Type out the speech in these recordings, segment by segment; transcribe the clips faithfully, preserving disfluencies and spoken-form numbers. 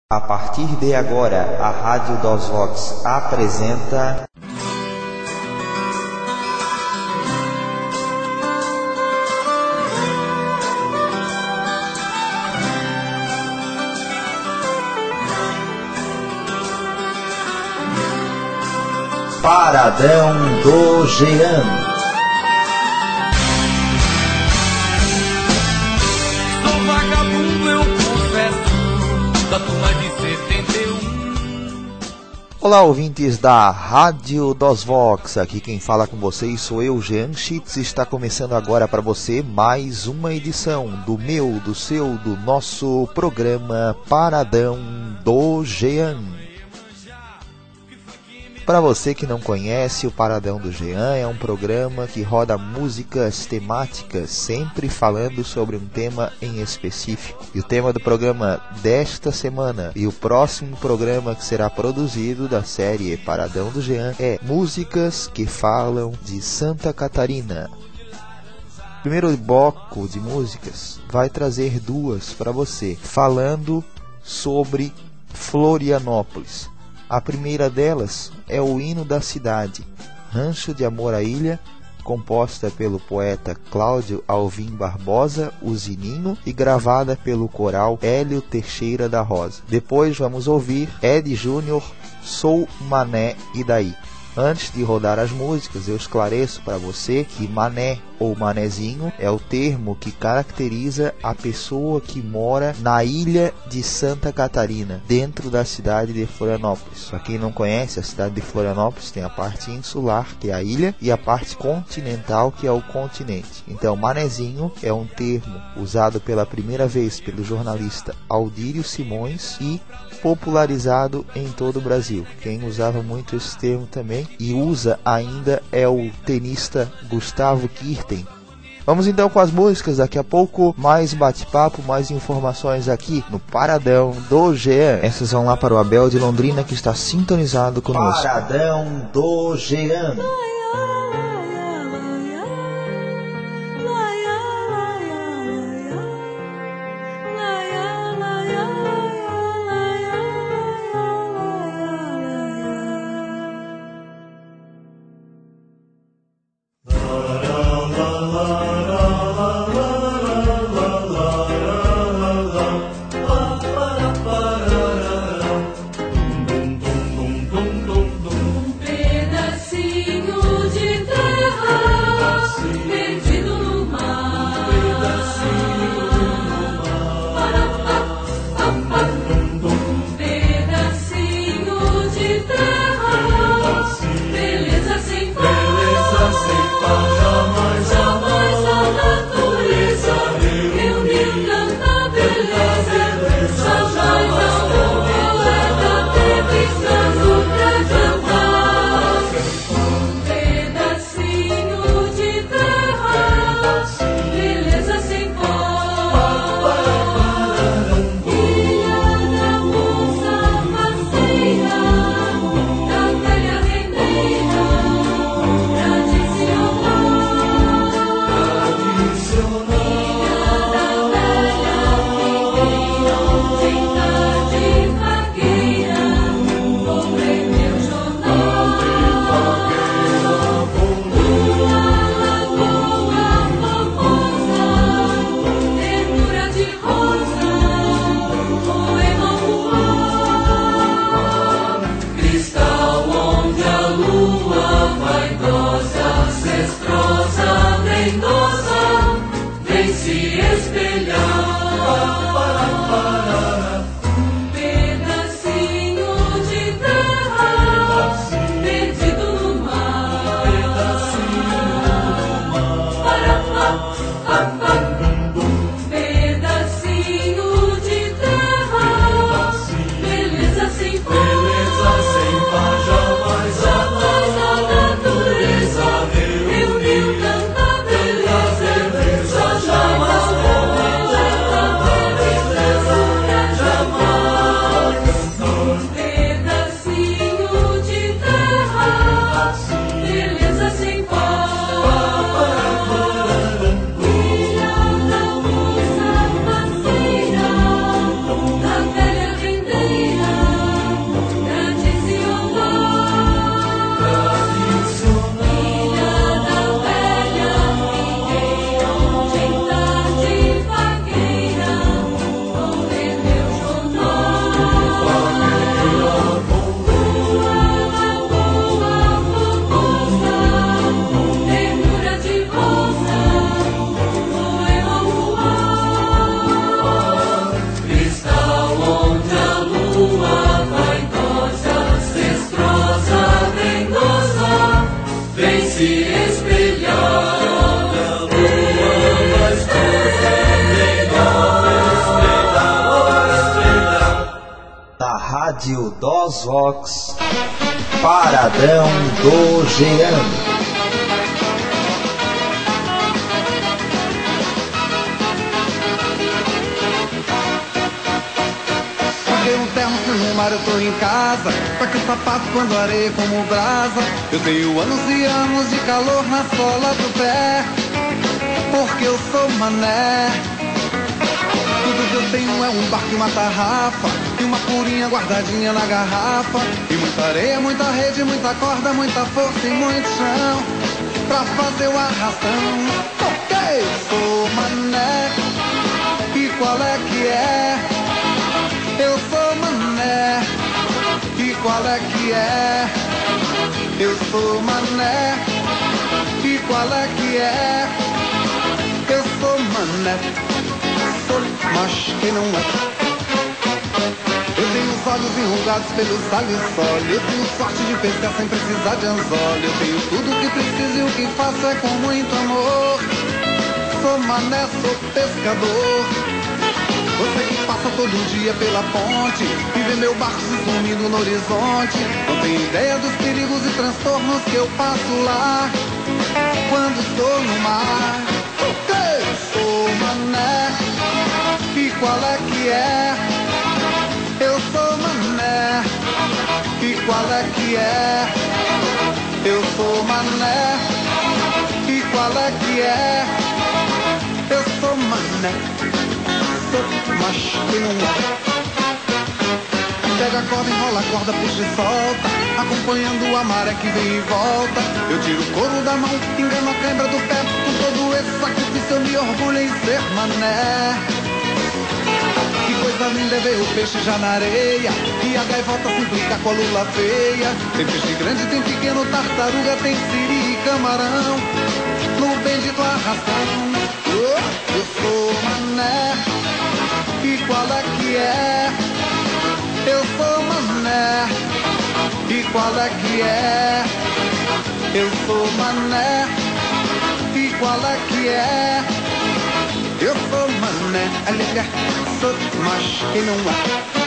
A partir de agora, a Rádio dos Vox apresenta... Paradão do Jean. Sou vagabundo, eu confesso, da turma de setenta e um. Olá, ouvintes da Rádio dos Vox, aqui quem fala com vocês sou eu, Jean Schitz. Está começando agora para você mais uma edição do meu, do seu, do nosso programa Paradão do Jean. Para você que não conhece, o Paradão do Jean é um programa que roda músicas temáticas, sempre falando sobre um tema em específico. E o tema do programa desta semana e o próximo programa que será produzido da série Paradão do Jean é músicas que falam de Santa Catarina. O primeiro bloco de músicas vai trazer duas para você, falando sobre Florianópolis. A primeira delas é o hino da cidade, Rancho de Amor à Ilha, composta pelo poeta Cláudio Alvim Barbosa, o Zininho, e gravada pelo coral Hélio Teixeira da Rosa. Depois vamos ouvir Ed Júnior, Sou Mané e Daí. Antes de rodar as músicas, eu esclareço para você que mané ou manezinho é o termo que caracteriza a pessoa que mora na ilha de Santa Catarina, dentro da cidade de Florianópolis. Para quem não conhece, a cidade de Florianópolis tem a parte insular, que é a ilha, e a parte continental, que é o continente. Então, manezinho é um termo usado pela primeira vez pelo jornalista Aldírio Simões e popularizado em todo o Brasil. Quem usava muito esse termo também e usa ainda é o tenista Gustavo Kirten. Vamos então com as músicas, daqui a pouco mais bate-papo, mais informações aqui no Paradão do Jean. Essas vão lá para o Abel de Londrina, que está sintonizado conosco. Paradão do Jean. Um pedacinho Na Rádio Dos Vox, Paradão do Jean. No mar eu tô em casa, saque o sapato quando areia como brasa. Eu tenho anos e anos de calor na sola do pé, porque eu sou mané. Tudo que eu tenho é um barco e uma tarrafa, e uma purinha guardadinha na garrafa. E muita areia, muita rede, muita corda, muita força e muito chão pra fazer o arrastão. Porque eu sou mané, e qual é que é? Eu sou mané, e qual é que é? Eu sou mané, e qual é que é? Eu sou mané, sou, mas que não é. Eu tenho os olhos enrugados pelo sal e sol. Eu tenho sorte de pescar sem precisar de anzol. Eu tenho tudo que preciso e o que faço é com muito amor. Sou mané, sou pescador. Você que passa todo dia pela ponte e vê meu barco se sumindo no horizonte, não tem ideia dos perigos e transtornos que eu passo lá quando estou no mar. Porque eu sou mané, e qual é que é? Eu sou mané, e qual é que é? Eu sou mané, e qual é que é? Eu sou mané, mas que não é. Pega a corda, enrola a corda, puxa e solta, acompanhando a maré que vem e volta. Eu tiro o couro da mão, engano a cãibra do pé. Com todo esse sacrifício eu me orgulho em ser mané. Que coisa linda é ver o peixe já na areia, e a gaivota se implica com a lula feia. Tem peixe grande, tem pequeno, tartaruga, tem siri e camarão no bendito arrastão. Oh, eu sou mané, e qual é que é? Eu sou mané, e qual é que é? Eu sou mané, e qual é que é? Eu sou mané, aliás, sou, mas que não é.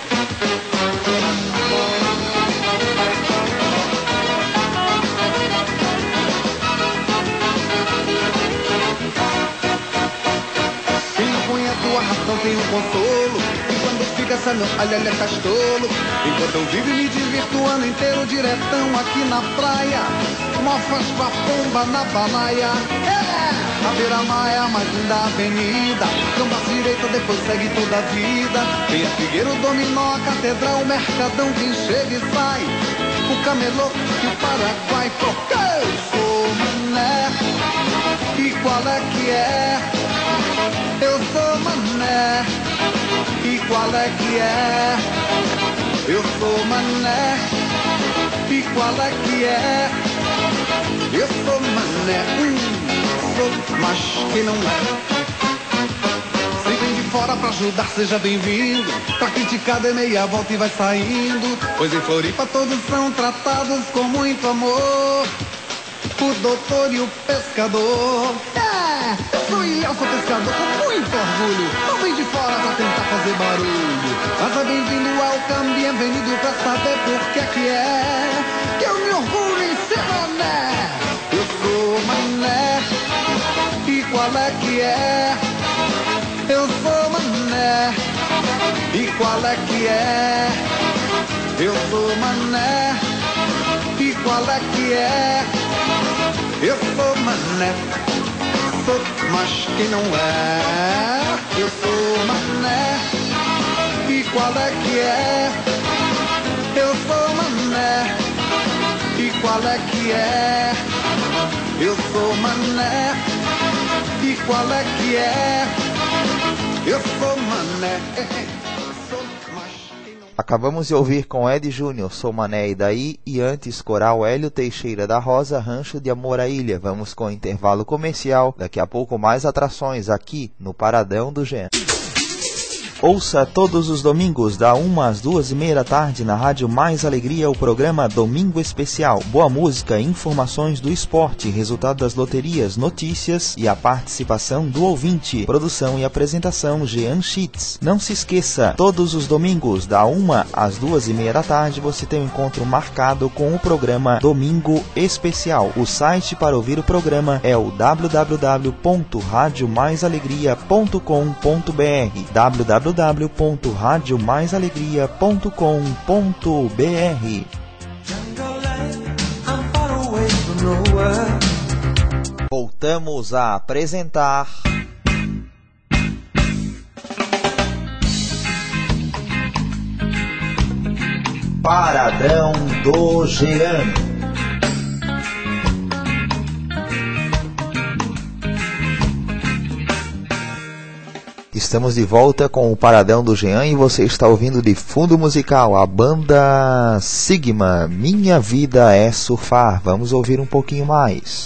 Arrastão tem um consolo, e quando fica essa não, olha, ele é castolo. Enquanto eu vivo e me divirto o ano inteiro diretão aqui na praia, mofas com a pomba na balaia. É! A beira-mar, mais linda avenida, camba à direita, depois segue toda a vida. Tem a Figueiro, Dominó, a Catedral, o Mercadão, quem chega e sai, o Camelô e o Paraguai. Porque eu sou mané, e qual é que é? Eu sou mané, e qual é que é? Eu sou mané, e qual é que é? Eu sou mané, hum, sou, mas que não é. Se vem de fora pra ajudar, seja bem-vindo. Pra criticar, dê meia volta e vai saindo. Pois em Floripa todos são tratados com muito amor. O doutor e o pescador. É, eu sou Ilhéu, sou pescador com muito orgulho. Não vem de fora pra tentar fazer barulho. Mas é bem-vindo ao Cambi, bem-vindo pra saber por que é que é que eu me orgulho em ser mané. Eu sou mané, e qual é que é? Eu sou mané, e qual é que é? Eu sou mané, e qual é que é? Eu sou mané, sou, mas que não é. Eu sou mané, e qual é que é? Eu sou mané, e qual é que é? Eu sou mané, e qual é que é? Eu sou mané, sou, mas que não é. Acabamos de ouvir com Ed Júnior, Sou Mané e Daí, e antes coral Hélio Teixeira da Rosa, Rancho de Amor à Ilha. Vamos com o intervalo comercial, daqui a pouco mais atrações aqui no Paradão do Jean. Ouça todos os domingos, da uma às duas e meia da tarde, na Rádio Mais Alegria, o programa Domingo Especial. Boa música, informações do esporte, resultado das loterias, notícias e a participação do ouvinte. Produção e apresentação, Jean Schitz. Não se esqueça, todos os domingos, da uma às duas e meia da tarde, você tem um encontro marcado com o programa Domingo Especial. O site para ouvir o programa é o w w w ponto rádio mais alegria ponto com ponto b r w w w ponto rádio mais alegria ponto com ponto b r. Voltamos a apresentar Paradão do Jean. Estamos de volta com o Paradão do Jean e você está ouvindo de fundo musical a banda Sigma, Minha Vida é Surfar. Vamos ouvir um pouquinho mais.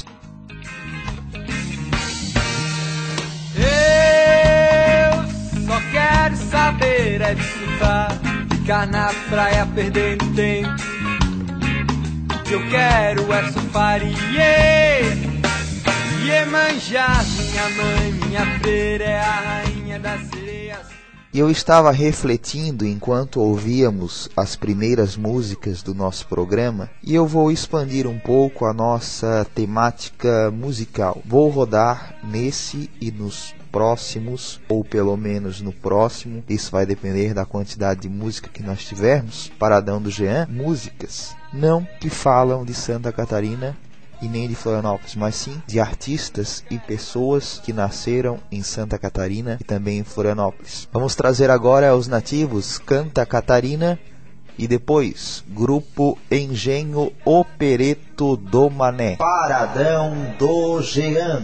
Eu só quero saber é desfrutar, ficar na praia perdendo tempo. O que eu quero é surfar e yeah. Iemanjá, minha mãe, minha freira é a rainha das sereias. E eu estava refletindo enquanto ouvíamos as primeiras músicas do nosso programa, e eu vou expandir um pouco a nossa temática musical. Vou rodar nesse e nos próximos, ou pelo menos no próximo, isso vai depender da quantidade de música que nós tivermos, Paradão do Jean, músicas não que falam de Santa Catarina e nem de Florianópolis, mas sim de artistas e pessoas que nasceram em Santa Catarina e também em Florianópolis. Vamos trazer agora os nativos Canta Catarina e depois Grupo Engenho Opereto do Mané. Paradão do Jean.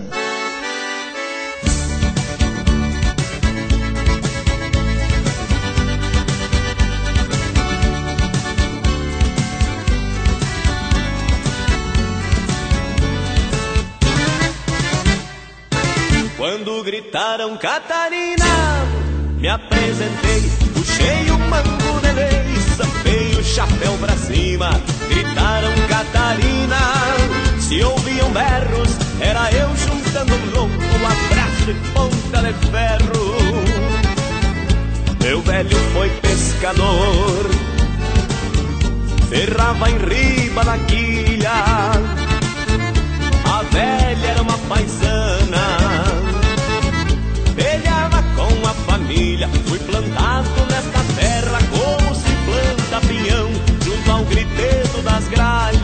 Quando gritaram Catarina, me apresentei, puxei o mango de lei, sampei o chapéu pra cima. Gritaram Catarina, se ouviam berros, era eu juntando um ronco, um abraço de ponta de ferro. Meu velho foi pescador, ferrava em riba da quilha. A velha era uma paisana, velhava com a família. Fui plantado nesta terra como se planta pinhão, junto ao griteto das gralhas,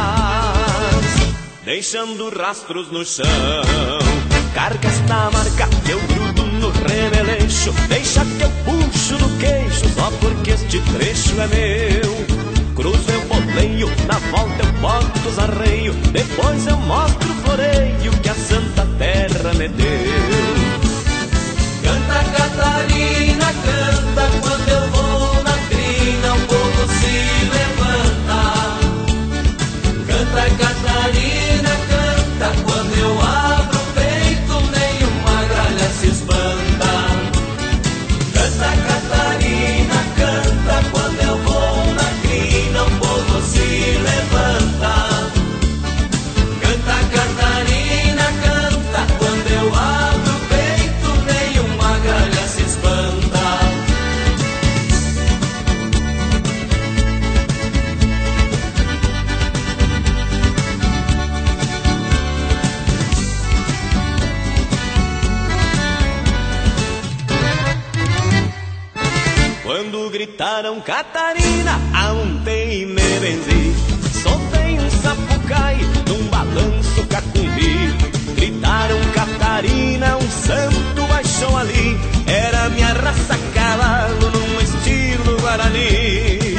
deixando rastros no chão. Carga esta marca que eu grudo no remeleixo, deixa que eu puxo no queixo, só porque este trecho é meu. Cruzo eu boleio, na volta eu boto os arreios, depois eu mostro o floreio que a Santa Terra me deu. Canta Catarina, canta, quando eu vou na crina o povo se levanta. Canta Catarina, canta, quando eu abro o peito nenhuma gralha se espanta. Canta Catarina, canta, quando eu vou na crina o povo se levanta. Canta Catarina, canta, quando eu abro o peito nenhuma gralha se espanta. Quando gritaram Catarina, amontei e me benzi, soltei um sapucai num balanço cacumbi. Gritaram Catarina, um santo baixou ali, era minha raça cavalo num estilo guarani.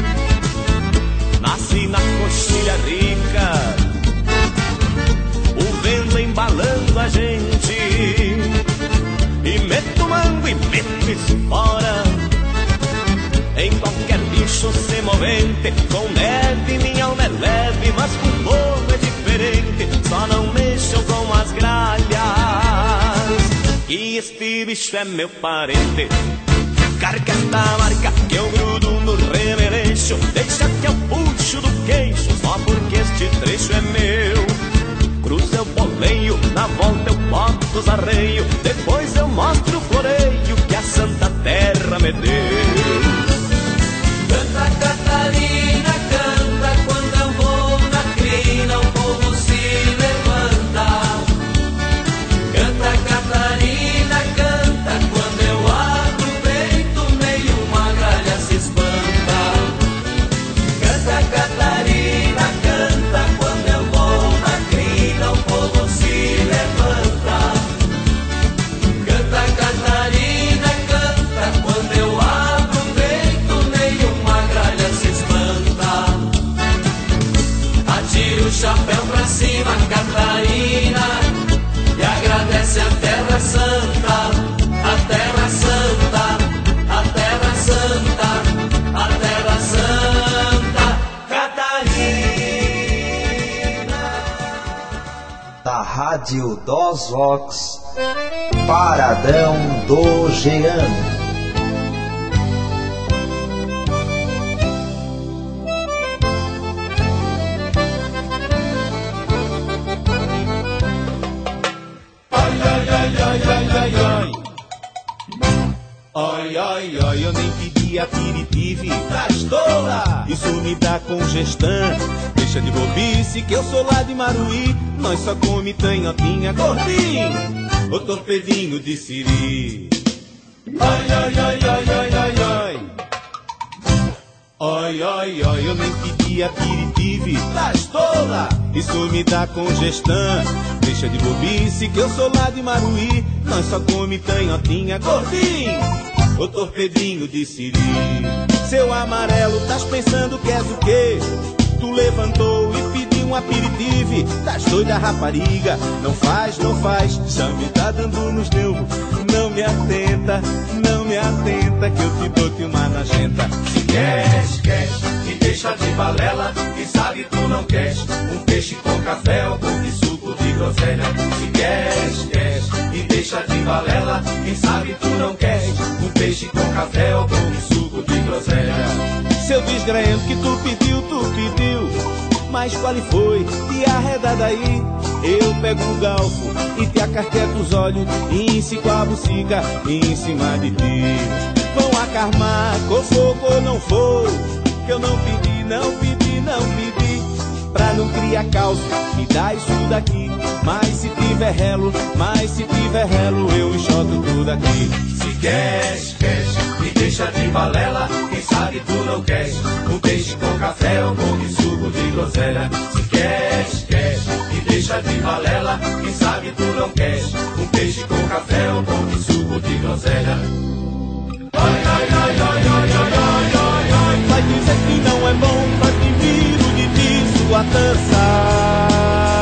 Nasci na coxilha rica, o vento embalando a gente, e meto mango e meto espora em qualquer bicho semovente. Com neve minha alma é leve, mas com fogo é diferente. Só não mexam com as gralhas, que este bicho é meu parente. Carga esta marca que eu grudo no remeleixo, deixa que eu puxo do queixo, só porque este trecho é meu. Cruzo eu boleio, na volta eu boto os arreios, depois eu mostro o floreio que a Santa Terra me deu. Canta Catarina, canta, quando eu vou na crina o povo se levanta. Canta Catarina, canta, quando eu abro o peito nenhuma gralha se espanta. Canta Catarina, canta, quando eu vou na crina o povo se levanta. Canta Catarina, canta, quando eu abro o peito nenhuma gralha se espanta. Atira o chapéu pra cima, Catarina, e agradece a Terra Santa, a Terra Santa, a Terra Santa, a Terra Santa, Catarina. Da Rádio Dos Vox, Paradão do Jean. Ai, ai, ai, eu nem pedi aperitivo, traz tola, isso me dá congestão. Deixa de bobice que eu sou lá de Maruí, nós só come tanhotinha, gordinho, o torpedinho de siri. Ai, ai, ai, ai, ai, ai, ai. Ai, ai, ai, eu nem pedi aperitivo, traz tola, isso me dá congestão. Deixa de bobice que eu sou lá de Maruí, nós só come tanhotinha, gordinho, o torpedinho de siri. Seu amarelo, tás pensando que és o quê? Tu levantou e pediu um aperitivo, tás doida rapariga, não faz, não faz, já me tá dando nos nervos. Não me atenta, não me atenta, que eu te dou-te uma nojenta. Se queres, queres, me deixa de balela, quem sabe tu não queres um peixe com café ou com de suco de groselha. Se queres, queres, me deixa de balela, quem sabe tu não queres um peixe com café ou com de suco de groselha. Seu desgraento que tu pediu, tu pediu, mas qual foi? Te arreda daí, eu pego um galfo e te acarteto os olhos, e ensico a bucica em cima de ti. Vão acarmar, com fogo ou não for, que eu não pedi, não pedi, não pedi, pra não criar caos, me dá isso daqui. Mas se tiver relo, mas se tiver relo, eu enxoto tudo aqui. Se queres, queres, me deixa de balela, quem sabe tu não queres um peixe com café ou com de suco de groselha. Se queres, queres, me deixa de balela, quem sabe tu não queres um peixe com café ou com de suco de groselha. Ai, ai, ai, ai, ai, ai, ai, ai, ai. Vai dizer que não é bom, mas te viro de ti sua dança.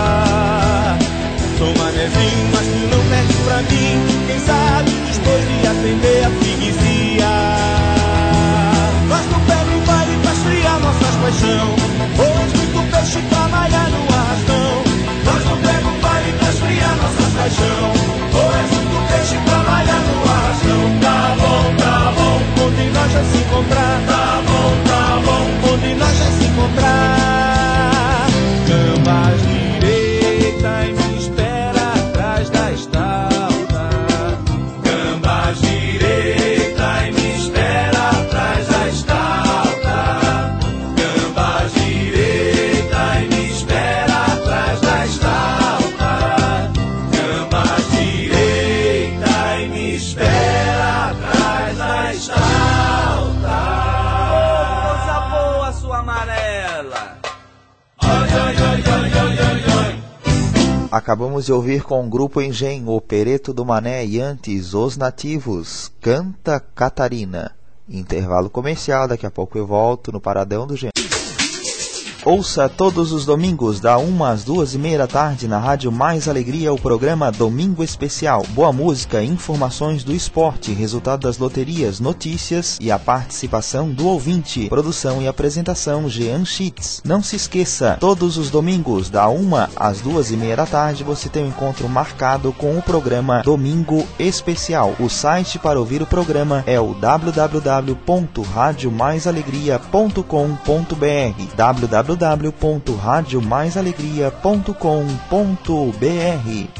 Sou manezinho, mas tu não mexe pra mim, quem sabe dispôs de atender a freguesia. Nós não pega o baile pra esfriar nossas paixão, pois muito peixe pra malhar no arrastão. Nós não pega o baile pra esfriar nossas paixão, pois muito peixe pra malhar no arrastão. Tá bom, tá bom, onde nós já se encontrar. Tá bom, tá bom, onde nós já se encontrar. Gambas direita e me espera atrás da estalda. Gambas direita e me espera atrás da estalda. Gambas direita e me espera atrás da estalda. Gambas direita e me espera atrás da estalda. Ô, moça boa, sua amarela. Ai, ai, ai, ai, ai, ai, ai. Acabamos de ouvir com o grupo Engenho, o Pereto do Mané e antes Os Nativos, Canta Catarina. Intervalo comercial, daqui a pouco eu volto no Paradão do Jean. Ouça todos os domingos, da uma às duas e meia da tarde, na Rádio Mais Alegria, o programa Domingo Especial. Boa música, informações do esporte, resultado das loterias, notícias e a participação do ouvinte. Produção e apresentação, Jean Schitz. Não se esqueça, todos os domingos, da uma às duas e meia da tarde, você tem um encontro marcado com o programa Domingo Especial. O site para ouvir o programa é o w w w ponto rádio mais alegria ponto com ponto b r w w w ponto rádio mais alegria ponto com ponto b r.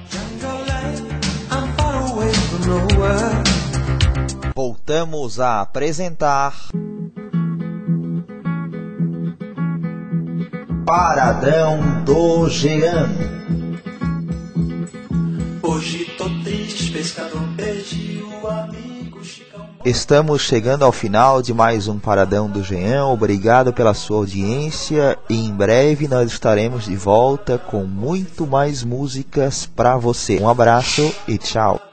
Voltamos a apresentar Paradão do Jean. Hoje tô triste, pescador, perdi o amigo Chicão. Estamos chegando ao final de mais um Paradão do Jean. Obrigado pela sua audiência e em breve nós estaremos de volta com muito mais músicas para você. Um abraço e tchau.